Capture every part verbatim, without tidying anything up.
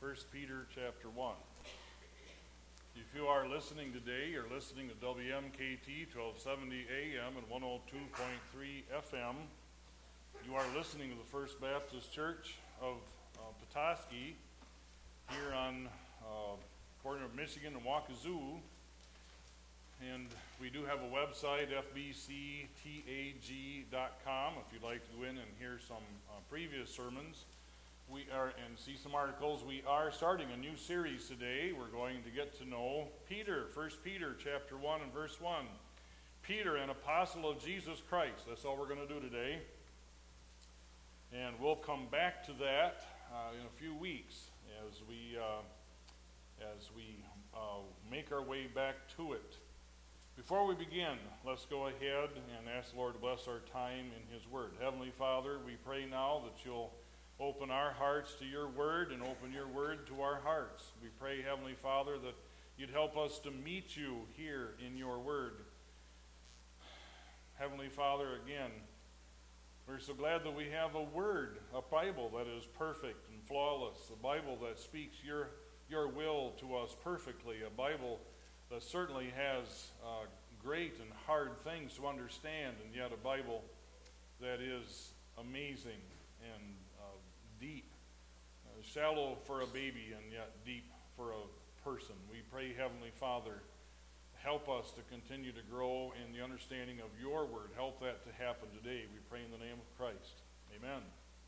First Peter chapter one. If you are listening today, you're listening to W M K T twelve seventy A M and one oh two point three F M. You are listening to the First Baptist Church of uh, Petoskey here on uh, corner of Michigan and Waukezu. And we do have a website, f b c tag dot com, if you'd like to go in and hear some uh, previous sermons. We are and see some articles. We are starting a new series today. We're going to get to know Peter, First Peter chapter one and verse one. Peter, an apostle of Jesus Christ. That's all we're going to do today. And we'll come back to that uh, in a few weeks as we uh, as we uh, make our way back to it. Before we begin, let's go ahead and ask the Lord to bless our time in His Word. Heavenly Father, we pray now that You'll open our hearts to Your Word and open Your Word to our hearts. We pray, Heavenly Father, that You'd help us to meet You here in Your Word. Heavenly Father, again, we're so glad that we have a Word, a Bible that is perfect and flawless, a Bible that speaks Your, your will to us perfectly, a Bible that certainly has uh, great and hard things to understand, and yet a Bible that is amazing and deep, uh, shallow for a baby and yet deep for a person. We pray, Heavenly Father, help us to continue to grow in the understanding of Your Word. Help that to happen today. We pray in the name of Christ. Amen.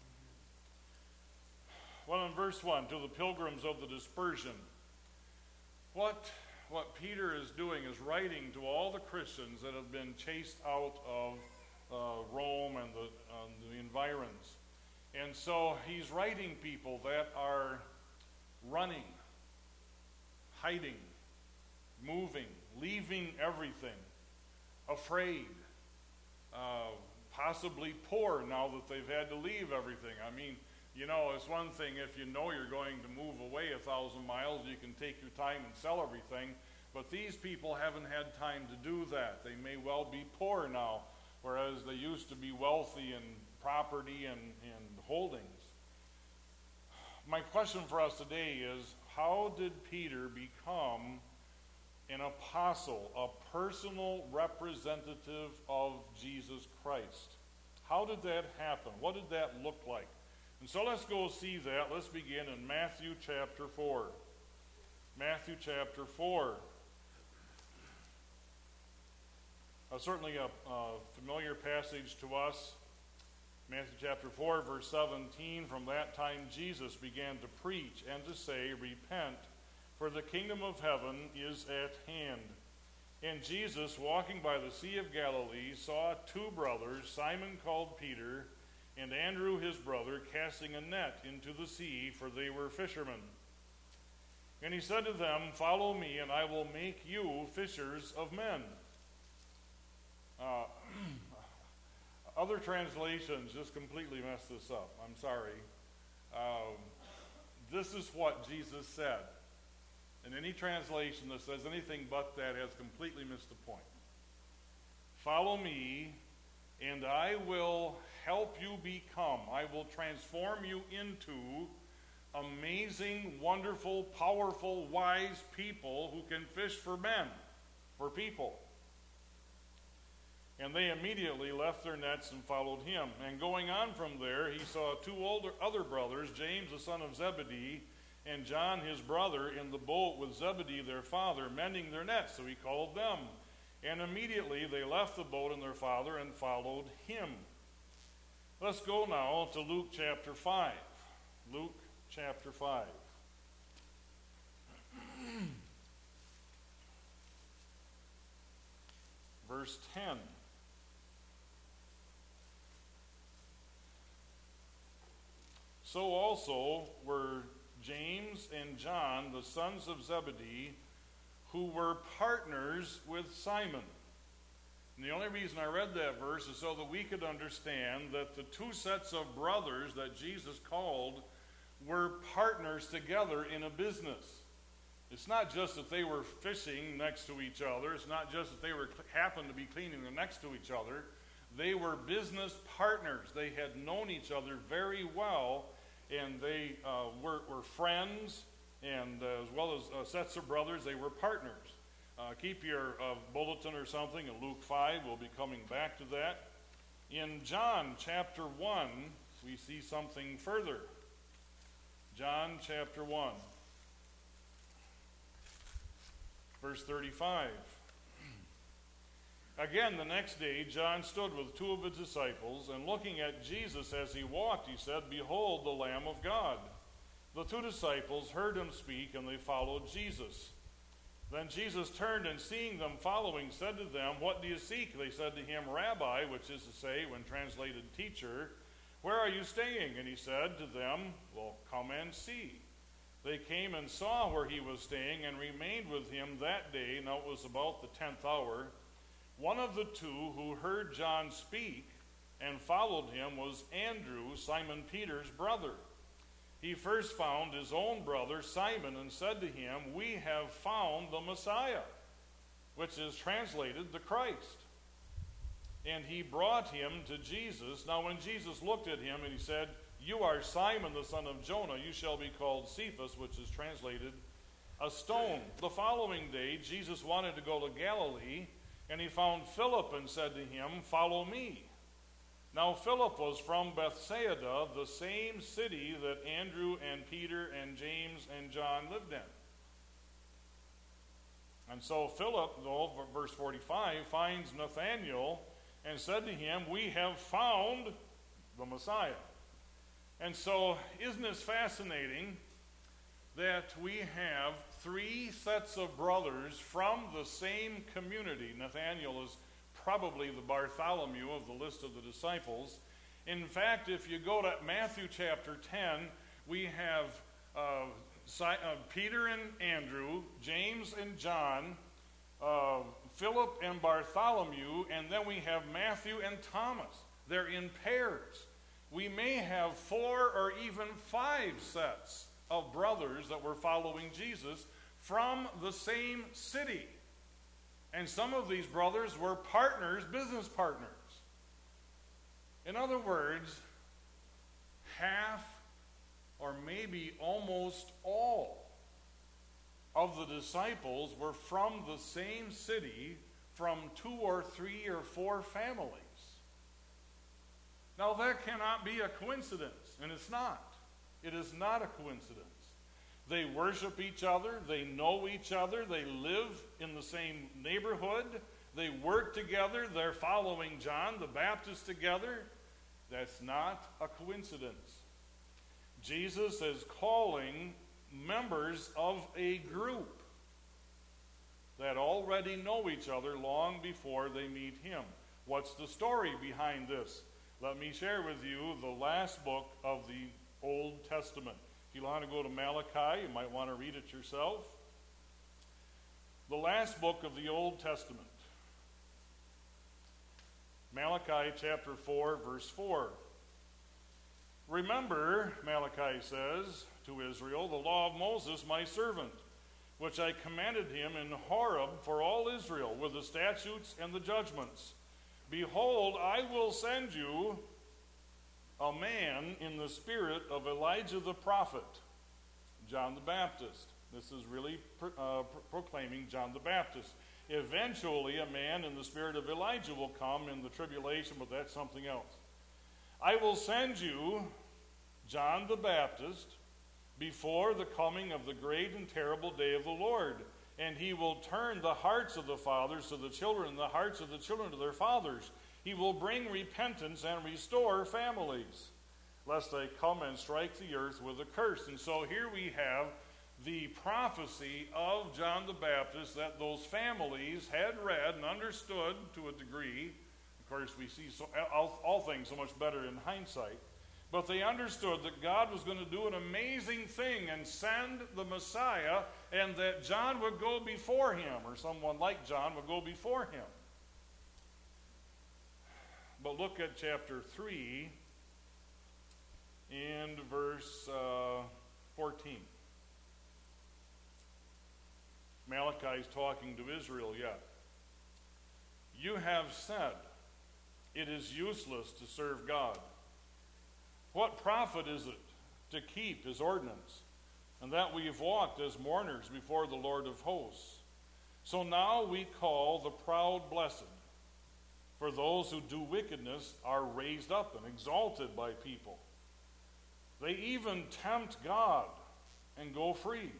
Well, in verse one, to the pilgrims of the dispersion, what, what Peter is doing is writing to all the Christians that have been chased out of uh, Rome and the, uh, the environs. And so he's writing people that are running, hiding, moving, leaving everything, afraid, uh, possibly poor now that they've had to leave everything. I mean, you know, it's one thing if you know you're going to move away a thousand miles, you can take your time and sell everything. But these people haven't had time to do that. They may well be poor now, whereas they used to be wealthy in property and, and holdings. My question for us today is, how did Peter become an apostle, a personal representative of Jesus Christ? How did that happen? What did that look like? And so let's go see that. Let's begin in Matthew chapter four. Matthew chapter four. Uh, certainly a, a familiar passage to us. Matthew chapter four, verse seventeen, from that time Jesus began to preach and to say, repent, for the kingdom of heaven is at hand. And Jesus, walking by the Sea of Galilee, saw two brothers, Simon called Peter, and Andrew his brother, casting a net into the sea, for they were fishermen. And he said to them, follow me, and I will make you fishers of men. Uh, Other translations just completely mess this up. I'm sorry. Um, this is what Jesus said. And any translation that says anything but that has completely missed the point. Follow me, and I will help you become, I will transform you into amazing, wonderful, powerful, wise people who can fish for men, for people. And they immediately left their nets and followed him. And going on from there, he saw two older other brothers, James the son of Zebedee, and John his brother, in the boat with Zebedee their father, mending their nets. So he called them. And immediately they left the boat and their father and followed him. Let's go now to Luke chapter five. Luke chapter five. Verse ten. So also were James and John, the sons of Zebedee, who were partners with Simon. And the only reason I read that verse is so that we could understand that the two sets of brothers that Jesus called were partners together in a business. It's not just that they were fishing next to each other. It's not just that they were happened to be cleaning next to each other. They were business partners. They had known each other very well, and they uh, were, were friends, And uh, as well as uh, sets of brothers, they were partners. Uh, keep your uh, bulletin or something in Luke five. We'll be coming back to that. In John chapter one, we see something further. John chapter one, verse thirty-five. Again, the next day, John stood with two of his disciples, and looking at Jesus as he walked, he said, "Behold, the Lamb of God." The two disciples heard him speak, and they followed Jesus. Then Jesus turned, and seeing them following, said to them, "What do you seek?" They said to him, "Rabbi," which is to say, when translated, teacher, "where are you staying?" And he said to them, "Well, come and see." They came and saw where he was staying, and remained with him that day. Now it was about the tenth hour. One of the two who heard John speak and followed him was Andrew, Simon Peter's brother. He first found his own brother Simon and said to him, "We have found the Messiah," which is translated the Christ. And he brought him to Jesus. Now when Jesus looked at him, and he said, "You are Simon the son of Jonah. You shall be called Cephas," which is translated a stone. The following day, Jesus wanted to go to Galilee, and he found Philip and said to him, "Follow me." Now Philip was from Bethsaida, the same city that Andrew and Peter and James and John lived in. And so Philip, though, verse forty-five, finds Nathanael and said to him, "We have found the Messiah." And so, isn't this fascinating that we have three sets of brothers from the same community? Nathanael is probably the Bartholomew of the list of the disciples. In fact, if you go to Matthew chapter ten, we have uh, si- uh, Peter and Andrew, James and John, uh, Philip and Bartholomew, and then we have Matthew and Thomas. They're in pairs. We may have four or even five sets of brothers that were following Jesus from the same city. And some of these brothers were partners, business partners. In other words, half or maybe almost all of the disciples were from the same city, from two or three or four families. Now that cannot be a coincidence, and it's not. It is not a coincidence. They worship each other, they know each other, they live in the same neighborhood, they work together, they're following John the Baptist together. That's not a coincidence. Jesus is calling members of a group that already know each other long before they meet him. What's the story behind this? Let me share with you the last book of the Old Testament. If you want to go to Malachi, you might want to read it yourself. The last book of the Old Testament. Malachi chapter four, verse four. "Remember," Malachi says to Israel, "the law of Moses, my servant, which I commanded him in Horeb for all Israel, with the statutes and the judgments. Behold, I will send you a man in the spirit of Elijah the prophet," John the Baptist. This is really pro- uh, pro- proclaiming John the Baptist. Eventually, a man in the spirit of Elijah will come in the tribulation, but that's something else. "I will send you John the Baptist before the coming of the great and terrible day of the Lord. And he will turn the hearts of the fathers to the children, and the hearts of the children to their fathers. He will bring repentance and restore families, lest I come and strike the earth with a curse." And so here we have the prophecy of John the Baptist that those families had read and understood to a degree. Of course, we see so, all, all things so much better in hindsight. But they understood that God was going to do an amazing thing and send the Messiah, and that John would go before him, or someone like John would go before him. But look at chapter three and verse uh, fourteen. Malachi is talking to Israel yet. "You have said, it is useless to serve God. What profit is it to keep his ordinance? and that we have walked as mourners before the Lord of hosts. So now we call the proud blessed, for those who do wickedness are raised up and exalted by people. They even tempt God and go free.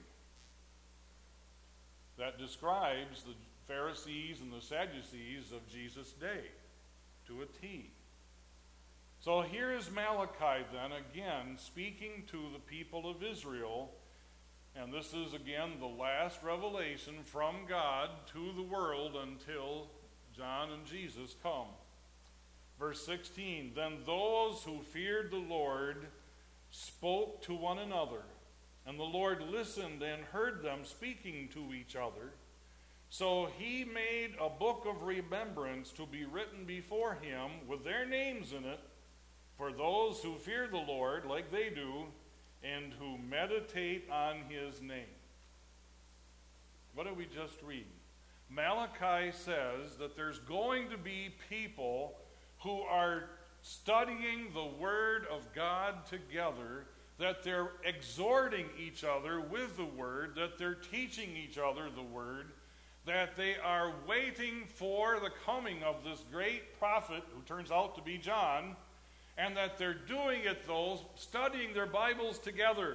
That describes the Pharisees and the Sadducees of Jesus' day to a T. So here is Malachi then again speaking to the people of Israel, and this is again the last revelation from God to the world until John and Jesus come. Verse sixteen, then those who feared the Lord spoke to one another, and the Lord listened and heard them speaking to each other. So he made a book of remembrance to be written before him with their names in it, for those who fear the Lord like they do, and who meditate on his name. What did we just read? Malachi says that there's going to be people who are studying the Word of God together, that they're exhorting each other with the Word, that they're teaching each other the Word, that they are waiting for the coming of this great prophet who turns out to be John, and that they're doing it, though, studying their Bibles together.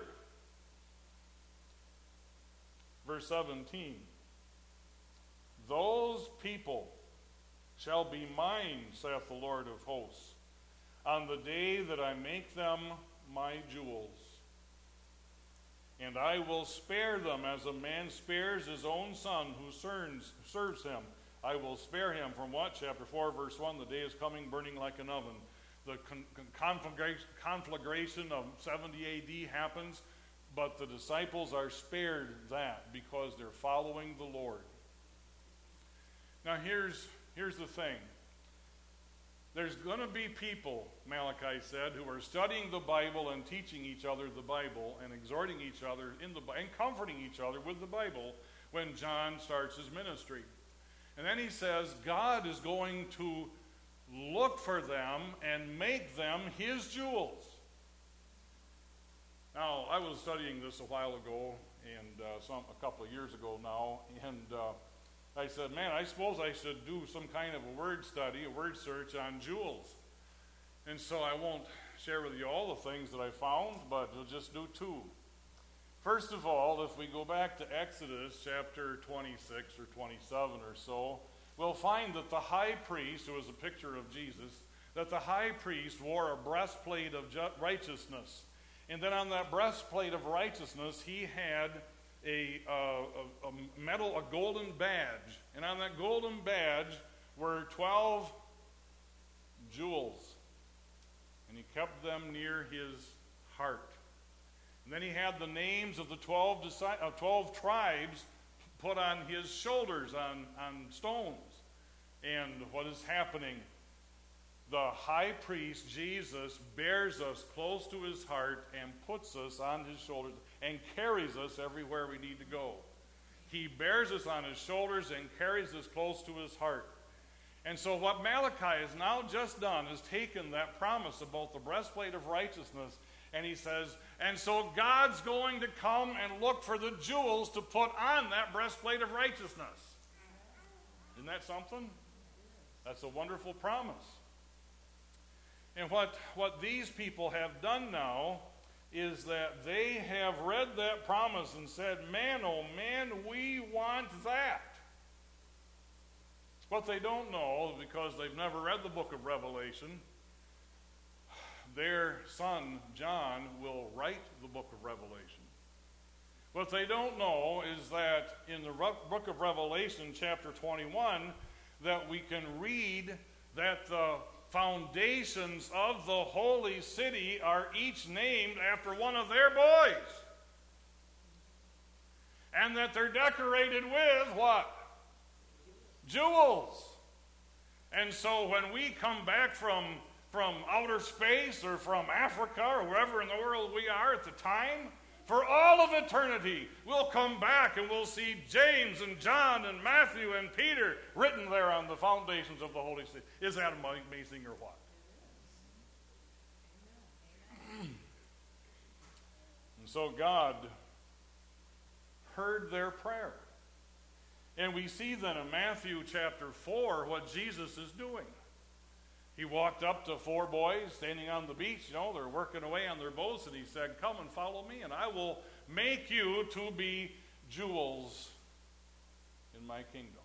Verse seventeen, those people shall be mine, saith the Lord of hosts, on the day that I make them my jewels. And I will spare them as a man spares his own son who serves, serves him. I will spare him from what? Chapter four, verse one, the day is coming burning like an oven. The con- conflagration, conflagration of seventy A D happens, but the disciples are spared that because they're following the Lord. Now here's, here's the thing. There's going to be people, Malachi said, who are studying the Bible and teaching each other the Bible and exhorting each other in the and comforting each other with the Bible when John starts his ministry. And then he says God is going to look for them and make them his jewels. Now, I was studying this a while ago, and uh, some a couple of years ago now, and uh, I said, man, I suppose I should do some kind of a word study, a word search on jewels. And so I won't share with you all the things that I found, but we'll just do two. First of all, if we go back to Exodus chapter twenty-six or twenty-seven or so, we'll find that the high priest, who was a picture of Jesus, that the high priest wore a breastplate of righteousness. And then on that breastplate of righteousness, he had a, uh, a, a metal, a golden badge. And on that golden badge were twelve jewels. And he kept them near his heart. And then he had the names of the twelve, uh, twelve tribes put on his shoulders on, on stones. And what is happening? The high priest, Jesus, bears us close to his heart and puts us on his shoulders and carries us everywhere we need to go. He bears us on his shoulders and carries us close to his heart. And so what Malachi has now just done is taken that promise about the breastplate of righteousness, and he says, and so God's going to come and look for the jewels to put on that breastplate of righteousness. Isn't that something? That's a wonderful promise. And what, what these people have done now is that they have read that promise and said, man, oh man, we want that. What they don't know, because they've never read the book of Revelation, their son, John, will write the book of Revelation. What they don't know is that in the book of Revelation, chapter twenty-one, that we can read that the foundations of the holy city are each named after one of their boys. And that they're decorated with what? Jewels. And so when we come back from, from outer space or from Africa or wherever in the world we are at the time, for all of eternity, we'll come back and we'll see James and John and Matthew and Peter written there on the foundations of the holy city. Is that amazing or what? And so God heard their prayer. And we see then in Matthew chapter four what Jesus is doing. He walked up to four boys standing on the beach. You know, they're working away on their boats, and he said, "Come and follow me, and I will make you to be jewels in my kingdom."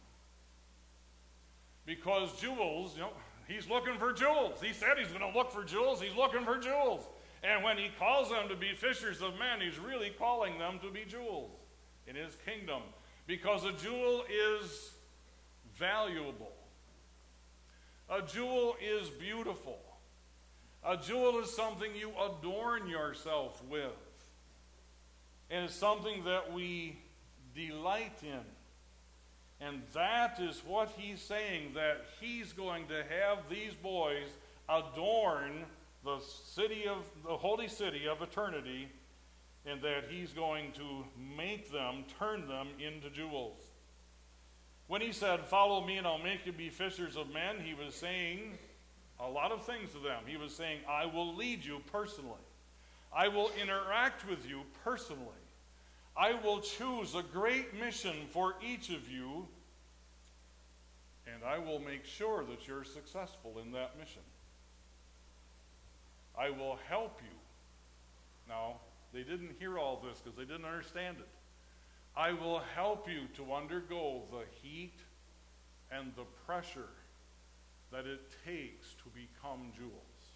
Because jewels, you know, he's looking for jewels. He said he's going to look for jewels. He's looking for jewels. And when he calls them to be fishers of men, he's really calling them to be jewels in his kingdom. Because a jewel is valuable. A jewel is beautiful. A jewel is something you adorn yourself with. And it's something that we delight in. And that is what he's saying, that he's going to have these boys adorn the city of the holy city of eternity, and that he's going to make them, turn them into jewels. When he said, "Follow me and I'll make you be fishers of men," he was saying a lot of things to them. He was saying, I will lead you personally. I will interact with you personally. I will choose a great mission for each of you, and I will make sure that you're successful in that mission. I will help you. Now, they didn't hear all this because they didn't understand it. I will help you to undergo the heat and the pressure that it takes to become jewels.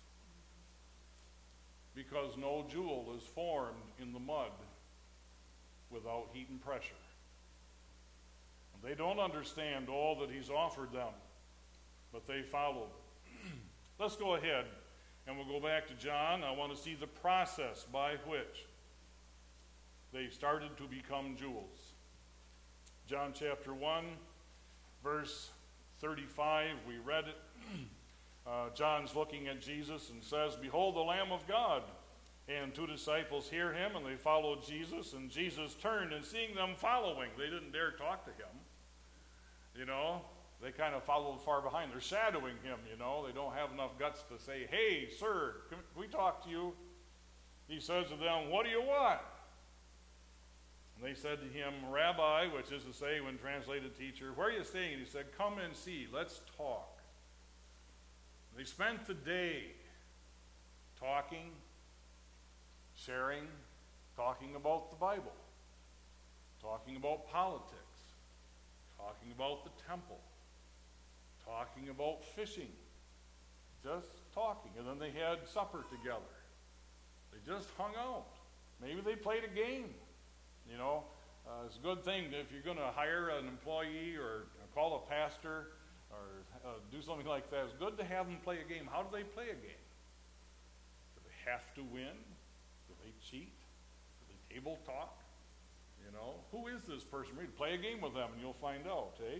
Because no jewel is formed in the mud without heat and pressure. And they don't understand all that he's offered them, but they followed. Let's go ahead and we'll go back to John. I want to see the process by which they started to become jewels. John chapter one, verse thirty-five, we read it. Uh, John's looking at Jesus and says, "Behold the Lamb of God." And two disciples hear him, and they followed Jesus. And Jesus turned, and seeing them following, they didn't dare talk to him. You know, they kind of followed far behind. They're shadowing him, you know. They don't have enough guts to say, "Hey, sir, can we talk to you?" He says to them, "What do you want?" And they said to him, "Rabbi," which is to say, when translated, teacher, "where are you staying?" And he said, "Come and see. Let's talk." They spent the day talking, sharing, talking about the Bible, talking about politics, talking about the temple, talking about fishing, just talking. And then they had supper together. They just hung out. Maybe they played a game. You know, uh, it's a good thing if you're going to hire an employee or call a pastor or uh, do something like that. It's good to have them play a game. How do they play a game? Do they have to win? Do they cheat? Do they table talk? You know, who is this person? Read, play a game with them and you'll find out, eh?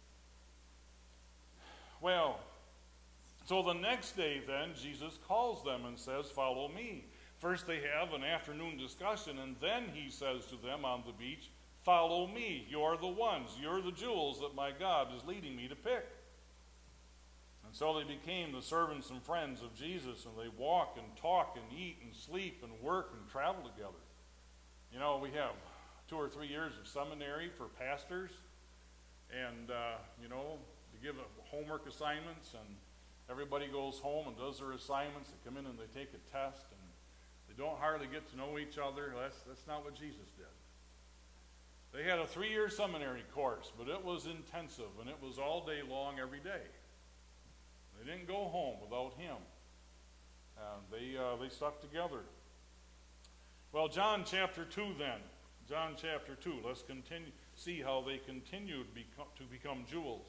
Well, so the next day then, Jesus calls them and says, "Follow me." First they have an afternoon discussion, and then he says to them on the beach, "Follow me. You're the ones. You're the jewels that my God is leading me to pick." And so they became the servants and friends of Jesus, and they walk and talk and eat and sleep and work and travel together. You know, we have two or three years of seminary for pastors, and, uh, you know, they give homework assignments, and everybody goes home and does their assignments. They come in and they take a test, and they don't hardly get to know each other. That's, that's not what Jesus did. They had a three-year seminary course, but it was intensive, and it was all day long every day. They didn't go home without him. And they, uh, they stuck together. Well, John chapter two then. John chapter two. Let's continue, see how they continued become, to become jewels.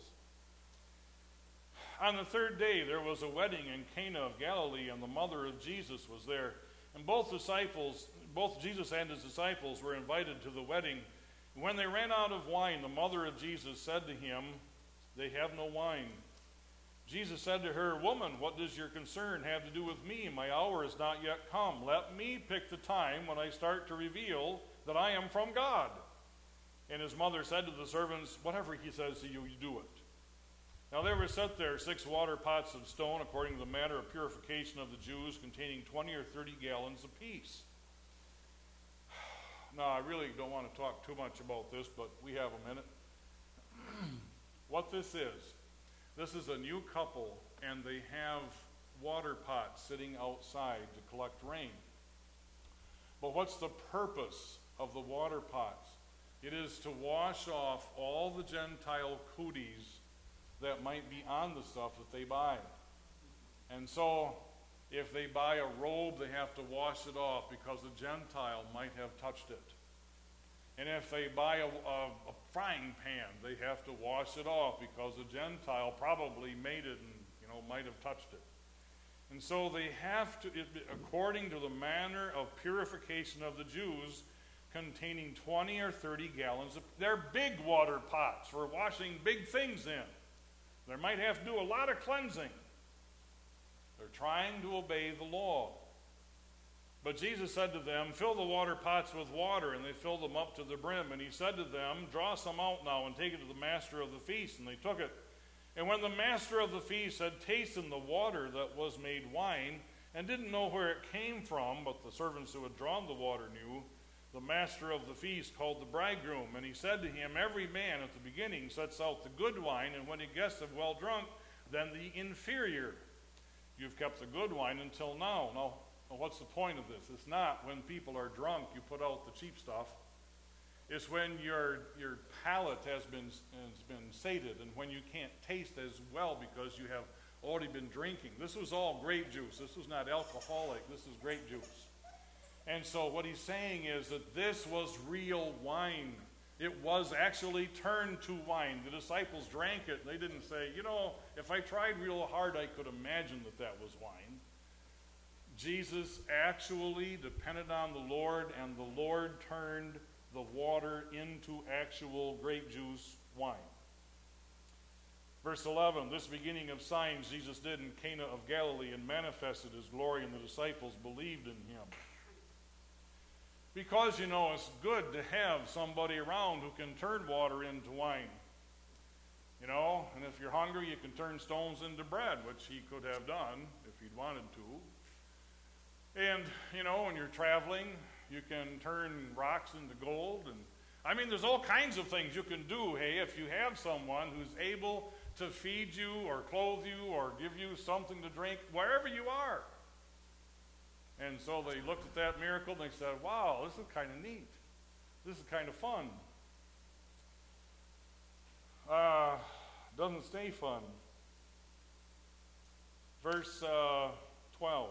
On the third day there was a wedding in Cana of Galilee, and the mother of Jesus was there. And both disciples, both Jesus and his disciples were invited to the wedding. When they ran out of wine, the mother of Jesus said to him, "They have no wine." Jesus said to her, "Woman, what does your concern have to do with me? My hour is not yet come. Let me pick the time when I start to reveal that I am from God." And his mother said to the servants, "Whatever he says to you, you do it." Now there were set there six water pots of stone, according to the manner of purification of the Jews, containing twenty or thirty gallons apiece. Now I really don't want to talk too much about this, but we have a minute. What this is, this is a new couple, and they have water pots sitting outside to collect rain. But what's the purpose of the water pots? It is to wash off all the Gentile cooties that might be on the stuff that they buy. And so, if they buy a robe, they have to wash it off because a Gentile might have touched it. And if they buy a, a, a frying pan, they have to wash it off because a Gentile probably made it and, you know, might have touched it. And so they have to, it, according to the manner of purification of the Jews, containing twenty or thirty gallons of, they're big water pots for washing big things in. They might have to do a lot of cleansing. They're trying to obey the law. But Jesus said to them, fill the water pots with water, and they filled them up to the brim. And he said to them, draw some out now and take it to the master of the feast. And they took it. And when the master of the feast had tasted the water that was made wine, and didn't know where it came from, but the servants who had drawn the water knew, the master of the feast called the bridegroom. And he said to him, every man at the beginning sets out the good wine, and when he gets it well drunk, then the inferior. You've kept the good wine until now. Now, what's the point of this? It's not when people are drunk, you put out the cheap stuff. It's when your your palate has been has been sated, and when you can't taste as well because you have already been drinking. This was all grape juice. This was not alcoholic. This is grape juice. And so what he's saying is that this was real wine. It was actually turned to wine. The disciples drank it, and they didn't say, you know, if I tried real hard, I could imagine that that was wine. Jesus actually depended on the Lord, and the Lord turned the water into actual grape juice wine. Verse eleven, this beginning of signs Jesus did in Cana of Galilee and manifested his glory, and the disciples believed in him. Because, you know, it's good to have somebody around who can turn water into wine. You know, and if you're hungry, you can turn stones into bread, which he could have done if he'd wanted to. And, you know, when you're traveling, you can turn rocks into gold. And I mean, there's all kinds of things you can do, hey, if you have someone who's able to feed you or clothe you or give you something to drink wherever you are. And so they looked at that miracle and they said, wow, this is kind of neat. This is kind of fun. Uh, doesn't stay fun. Verse uh, twelve.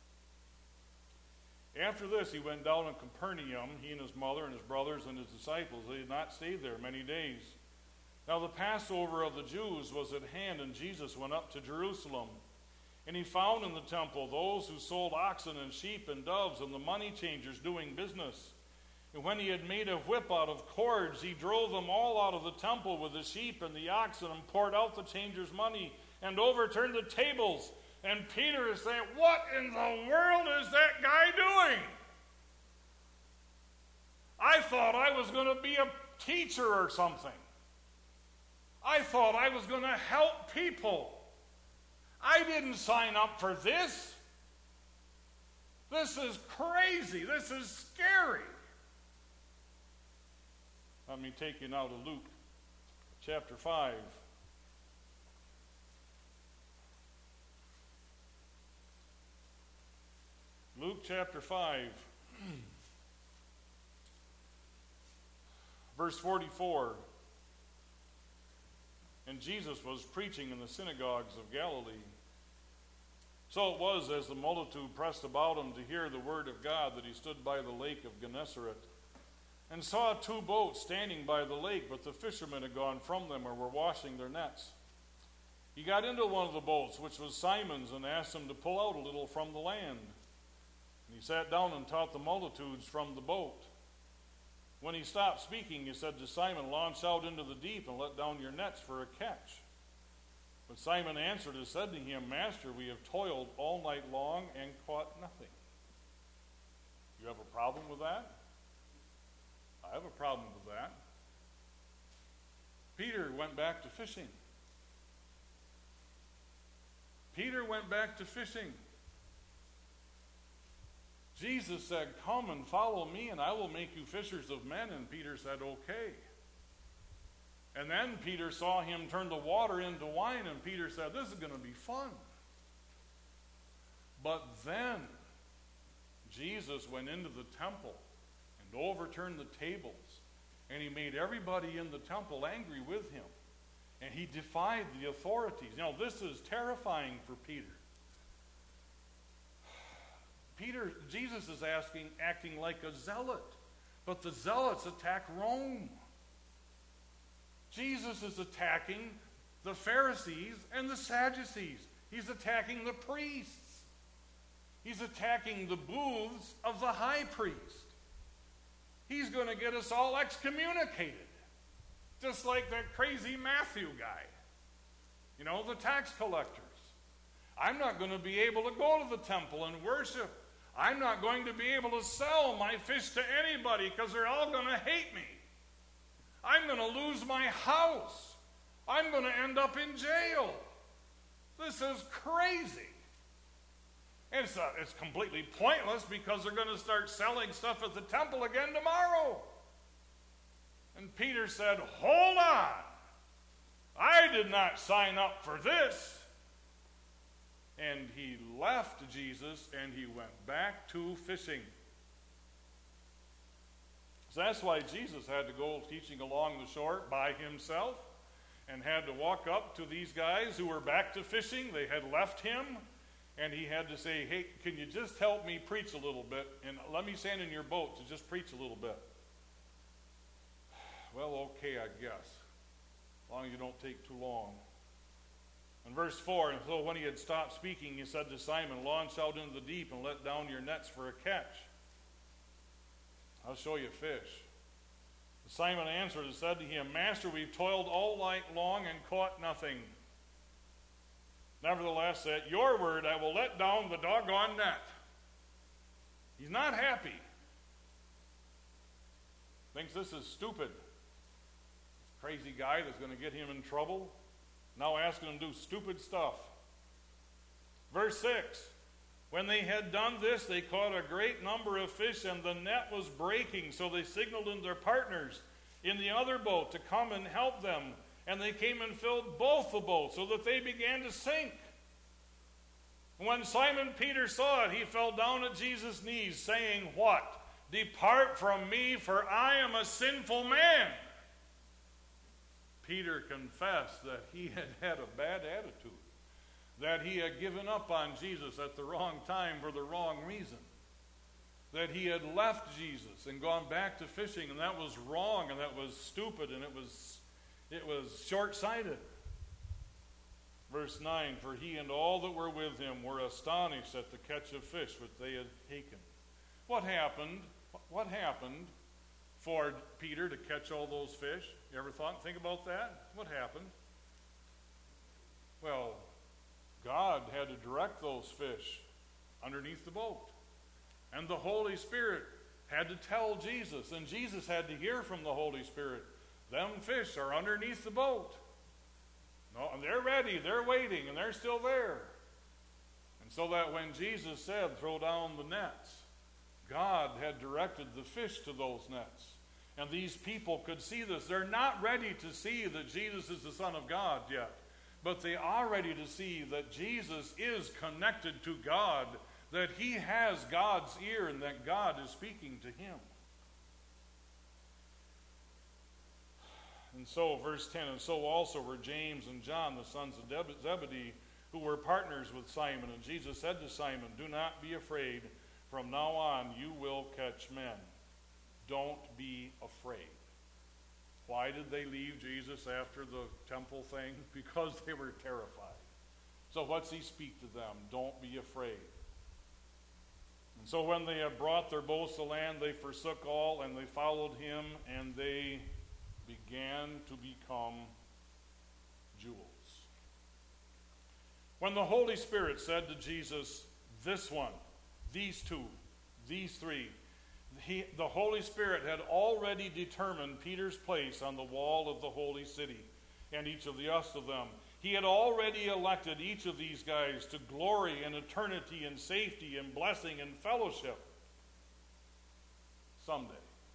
After this, he went down to Capernaum, he and his mother and his brothers and his disciples. They had not stayed there many days. Now the Passover of the Jews was at hand, and Jesus went up to Jerusalem. And he found in the temple those who sold oxen and sheep and doves and the money changers doing business. And when he had made a whip out of cords, he drove them all out of the temple with the sheep and the oxen and poured out the changers' money and overturned the tables. And Peter is saying, what in the world is that guy doing? I thought I was going to be a teacher or something. I thought I was going to help people. I didn't sign up for this. This is crazy. This is scary. Let me take you now to Luke chapter five. Luke chapter five, verse forty-four. And Jesus was preaching in the synagogues of Galilee. So it was, as the multitude pressed about him to hear the word of God, that he stood by the lake of Gennesaret, and saw two boats standing by the lake, but the fishermen had gone from them or were washing their nets. He got into one of the boats, which was Simon's, and asked him to pull out a little from the land. And he sat down and taught the multitudes from the boat. When he stopped speaking, he said to Simon, launch out into the deep and let down your nets for a catch. But Simon answered and said to him, Master, we have toiled all night long and caught nothing. You have a problem with that? I have a problem with that. Peter went back to fishing. Peter went back to fishing. Jesus said, come and follow me, and I will make you fishers of men. And Peter said, okay. And then Peter saw him turn the water into wine, and Peter said, this is going to be fun. But then Jesus went into the temple and overturned the tables, and he made everybody in the temple angry with him. And he defied the authorities. You know, this is terrifying for Peter. Peter, Jesus is asking, acting like a zealot, but the zealots attack Rome. Jesus is attacking the Pharisees and the Sadducees. He's attacking the priests. He's attacking the booths of the high priest. He's going to get us all excommunicated, just like that crazy Matthew guy. You know, the tax collectors. I'm not going to be able to go to the temple and worship. I'm not going to be able to sell my fish to anybody because they're all going to hate me. I'm going to lose my house. I'm going to end up in jail. This is crazy. And it's, uh, it's completely pointless because they're going to start selling stuff at the temple again tomorrow. And Peter said, hold on. I did not sign up for this. And he left Jesus and he went back to fishing. So that's why Jesus had to go teaching along the shore by himself and had to walk up to these guys who were back to fishing. They had left him, and he had to say, hey, can you just help me preach a little bit, and let me stand in your boat to just preach a little bit. Well, okay, I guess, as long as you don't take too long. In verse four, and so when he had stopped speaking, he said to Simon, launch out into the deep and let down your nets for a catch. I'll show you fish. Simon answered and said to him, Master, we've toiled all night long and caught nothing. Nevertheless, at your word, I will let down the doggone net. He's not happy. Thinks this is stupid. This crazy guy that's going to get him in trouble. Now asking him to do stupid stuff. Verse six. When they had done this, they caught a great number of fish, and the net was breaking. So they signaled to their partners in the other boat to come and help them. And they came and filled both the boats, so that they began to sink. When Simon Peter saw it, he fell down at Jesus' knees, saying, what? Depart from me, for I am a sinful man. Peter confessed that he had had a bad attitude, that he had given up on Jesus at the wrong time for the wrong reason, that he had left Jesus and gone back to fishing, and that was wrong, and that was stupid, and it was it was short-sighted. Verse nine, for he and all that were with him were astonished at the catch of fish which they had taken. What happened? What happened for Peter to catch all those fish? You ever thought, think about that? What happened? Well, God had to direct those fish underneath the boat. And the Holy Spirit had to tell Jesus, and Jesus had to hear from the Holy Spirit, them fish are underneath the boat. No, and they're ready, they're waiting, and they're still there. And so that when Jesus said, throw down the nets, God had directed the fish to those nets. And these people could see this. They're not ready to see that Jesus is the Son of God yet. But they are ready to see that Jesus is connected to God, that he has God's ear, and that God is speaking to him. And so, verse ten, and so also were James and John, the sons of Zebedee, who were partners with Simon. And Jesus said to Simon, do not be afraid. From now on you will catch men. Don't be afraid. Why did they leave Jesus after the temple thing? Because they were terrified. So what's he speak to them? Don't be afraid. And so when they had brought their boats to land, they forsook all, and they followed him, and they began to become jewels. When the Holy Spirit said to Jesus, this one, these two, these three, He, the Holy Spirit had already determined Peter's place on the wall of the holy city and each of the rest of them. He had already elected each of these guys to glory and eternity and safety and blessing and fellowship. someday.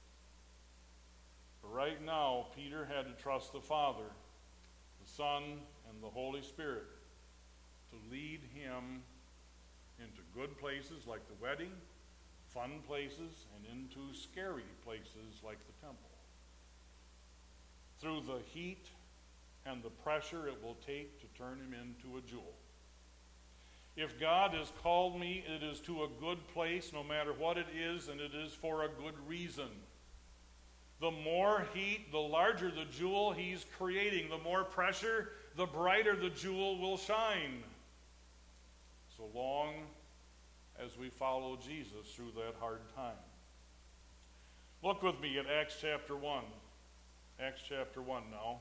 But right now, Peter had to trust the Father, the Son, and the Holy Spirit to lead him into good places like the wedding, fun places, and into scary places like the temple. Through the heat and the pressure it will take to turn him into a jewel. If God has called me, it is to a good place, no matter what it is, and it is for a good reason. The more heat, the larger the jewel he's creating. The more pressure, the brighter the jewel will shine. So long as we follow Jesus through that hard time. Look with me at Acts chapter one. Acts chapter one now.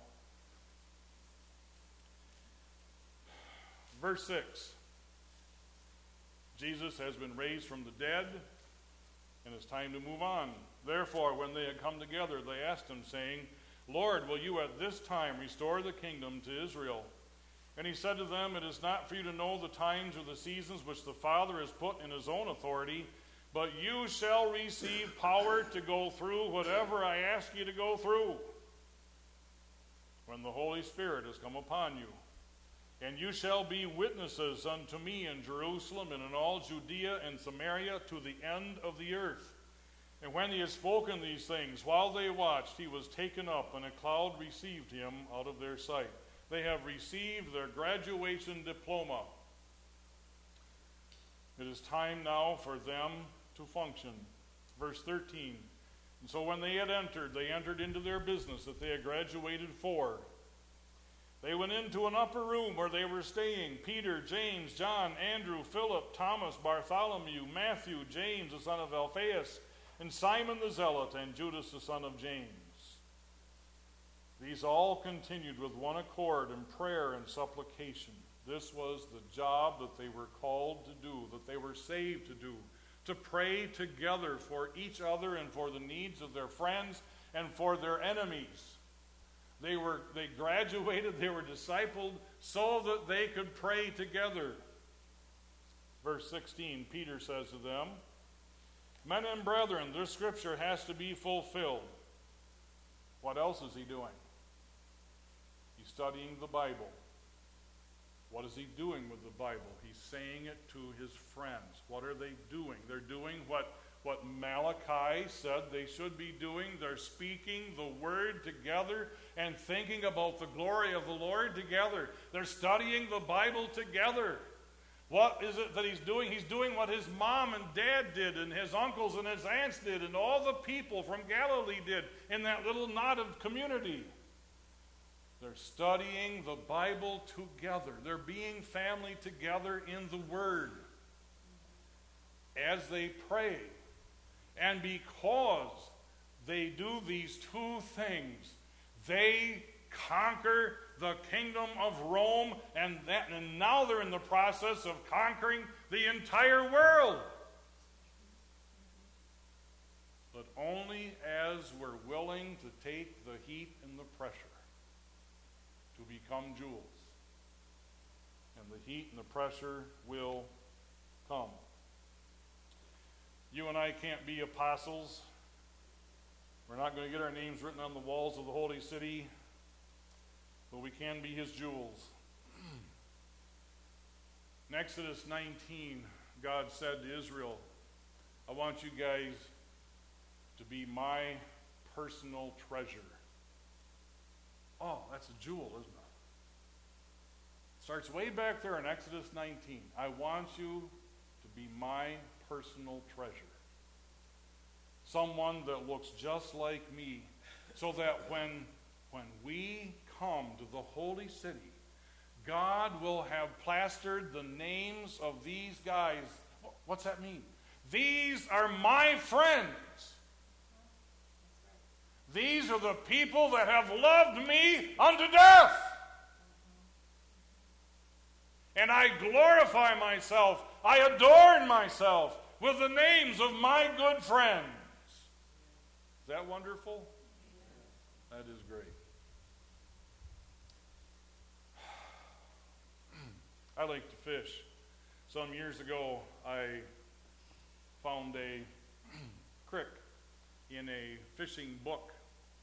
Verse six. Jesus has been raised from the dead, and it's time to move on. Therefore, when they had come together, they asked him, saying, Lord, will you at this time restore the kingdom to Israel? And he said to them, It is not for you to know the times or the seasons which the Father has put in his own authority, but you shall receive power to go through whatever I ask you to go through, when the Holy Spirit has come upon you. And you shall be witnesses unto me in Jerusalem and in all Judea and Samaria to the end of the earth. And when he had spoken these things, while they watched, he was taken up, and a cloud received him out of their sight. They have received their graduation diploma. It is time now for them to function. Verse thirteen. And so when they had entered, they entered into their business that they had graduated for. They went into an upper room where they were staying. Peter, James, John, Andrew, Philip, Thomas, Bartholomew, Matthew, James, the son of Alphaeus, and Simon the Zealot, and Judas, the son of James. These all continued with one accord in prayer and supplication. This was the job that they were called to do, that they were saved to do, to pray together for each other and for the needs of their friends and for their enemies. They were they graduated, they were discipled so that they could pray together. Verse sixteen, Peter says to them, Men and brethren, this scripture has to be fulfilled. What else is he doing? He's studying the Bible. What is he doing with the Bible? He's saying it to his friends. What are they doing? They're doing what, what Malachi said they should be doing. They're speaking the word together and thinking about the glory of the Lord together. They're studying the Bible together. What is it that he's doing? He's doing what his mom and dad did, and his uncles and his aunts did, and all the people from Galilee did in that little knot of community. They're studying the Bible together. They're being family together in the Word as they pray. And because they do these two things, they conquer the kingdom of Rome, and, that, and now they're in the process of conquering the entire world. But only as we're willing to take the heat and the pressure to become jewels. And the heat and the pressure will come. You and I can't be apostles. We're not going to get our names written on the walls of the holy city, but we can be his jewels. In Exodus nineteen, God said to Israel, I want you guys to be my personal treasure. Oh, that's a jewel, isn't it? It starts way back there in Exodus nineteen. I want you to be my personal treasure. Someone that looks just like me, so that when, when we come to the holy city, God will have plastered the names of these guys. What's that mean? These are my friends. These are the people that have loved me unto death. And I glorify myself, I adorn myself with the names of my good friends. Is that wonderful? That is great. I like to fish. Some years ago, I found a creek in a fishing book,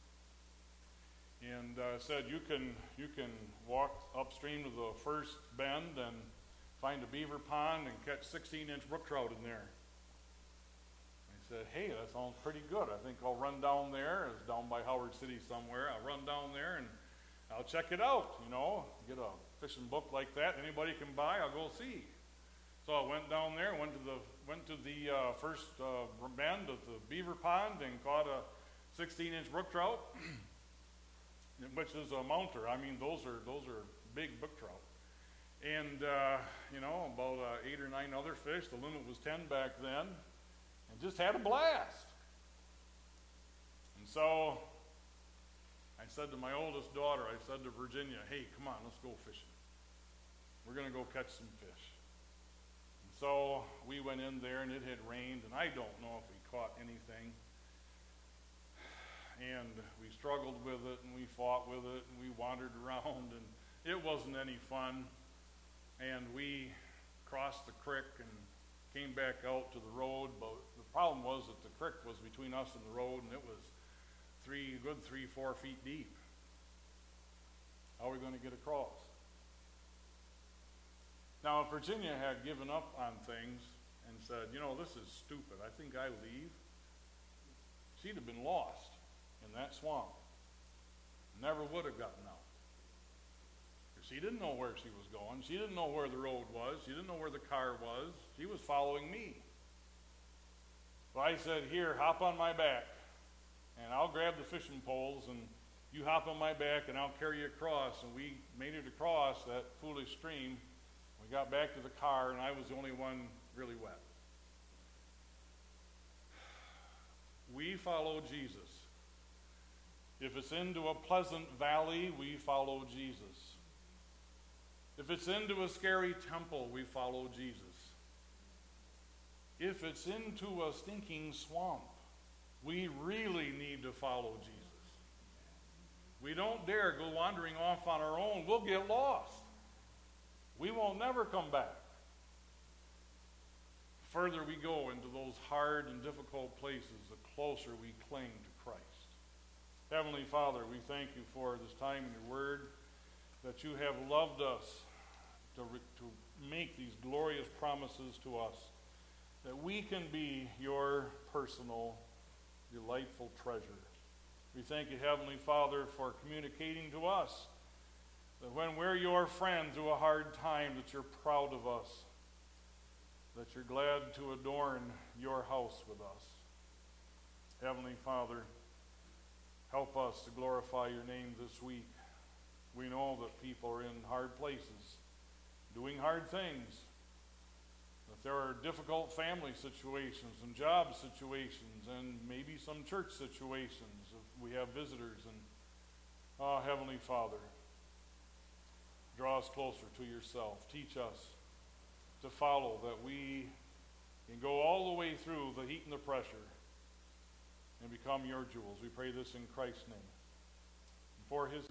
and uh, said you can you can walk upstream to the first bend and find a beaver pond and catch sixteen inch brook trout in there. I said, hey, that sounds pretty good. I think I'll run down there. It's down by Howard City somewhere. I'll run down there and I'll check it out, you know, get a fishing book like that. Anybody can buy, I'll go see. So I went down there, went to the went to the uh, first uh, bend of the beaver pond and caught a sixteen inch brook trout, which is a mounter. I mean, those are those are big brook trout. And uh, you know, about uh, eight or nine other fish. The limit was ten back then, and just had a blast. And so I said to my oldest daughter, I said to Virginia, hey, come on, let's go fishing. We're going to go catch some fish. And so we went in there, and it had rained, and I don't know if we caught anything. And we struggled with it, and we fought with it, and we wandered around, and it wasn't any fun. And we crossed the creek and came back out to the road, but the problem was that the creek was between us and the road, and it was three, good three, four feet deep. How are we going to get across? Now, if Virginia had given up on things and said, you know, this is stupid, I think I leave, she'd have been lost in that swamp. Never would have gotten out. She didn't know where she was going. She didn't know where the road was. She didn't know where the car was. She was following me. So I said, here, hop on my back, and I'll grab the fishing poles, and you hop on my back, and I'll carry you across. And we made it across that foolish stream. We got back to the car, and I was the only one really wet. We follow Jesus. If it's into a pleasant valley, we follow Jesus. If it's into a scary temple, we follow Jesus. If it's into a stinking swamp, we really need to follow Jesus. We don't dare go wandering off on our own. We'll get lost. We won't never come back. The further we go into those hard and difficult places, the closer we cling to Christ. Heavenly Father, we thank you for this time in your word, that you have loved us to, re- to make these glorious promises to us, that we can be your personal, delightful treasure. We thank you, Heavenly Father, for communicating to us that when we're your friend through a hard time, that you're proud of us, that you're glad to adorn your house with us. Heavenly Father, help us to glorify your name this week. We know that people are in hard places, doing hard things, that there are difficult family situations and job situations and maybe some church situations if we have visitors. And, oh, Heavenly Father, draw us closer to yourself. Teach us to follow, that we can go all the way through the heat and the pressure and become your jewels. We pray this in Christ's name. And for his